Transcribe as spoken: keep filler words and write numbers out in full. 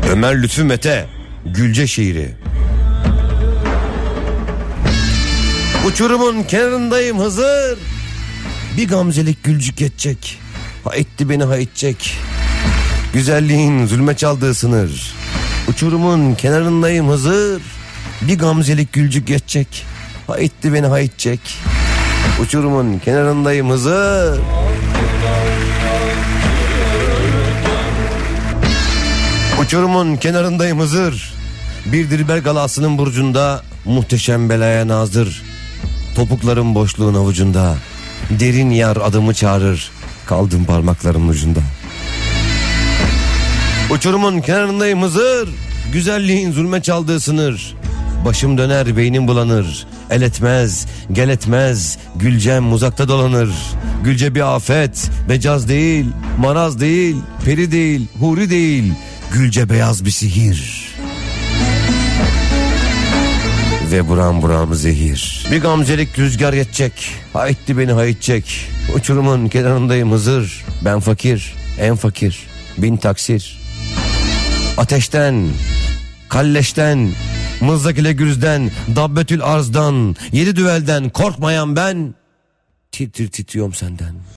Ömer Lütfü Mete, Gülce şiiri. Uçurumun kenarındayım Hızır, bir gamzelik gülcük geçecek, ha etti beni ha edecek. Güzelliğin zulme çaldığı sınır. Uçurumun kenarındayım Hızır, bir gamzelik gülcük geçecek, ha etti beni ha edecek. Uçurumun kenarındayım Hızır. Uçurumun kenarındayım Hızır, bir dilber galasının burcunda, muhteşem belaya nazır. Topuklarım boşluğun avucunda, derin yar adımı çağırır, kaldım parmaklarımın ucunda. Uçurumun kenarındayım Hızır, güzelliğin zulme çaldığı sınır. Başım döner beynim bulanır, el etmez gel etmez, Gülcem uzakta dolanır. Gülce bir afet, mecaz değil, maraz değil, peri değil, huri değil, Gülce beyaz bir sihir ve buram buram zehir. Bir gamzelik rüzgar geçecek, ha etti beni ha edecek. Uçurumun kenarındayım Hızır, ben fakir, en fakir, bin taksir. Ateşten, kalleşten, mızrak ile gürüzden, dabbetül arzdan, yedi düvelden korkmayan ben, titir titriyorum senden.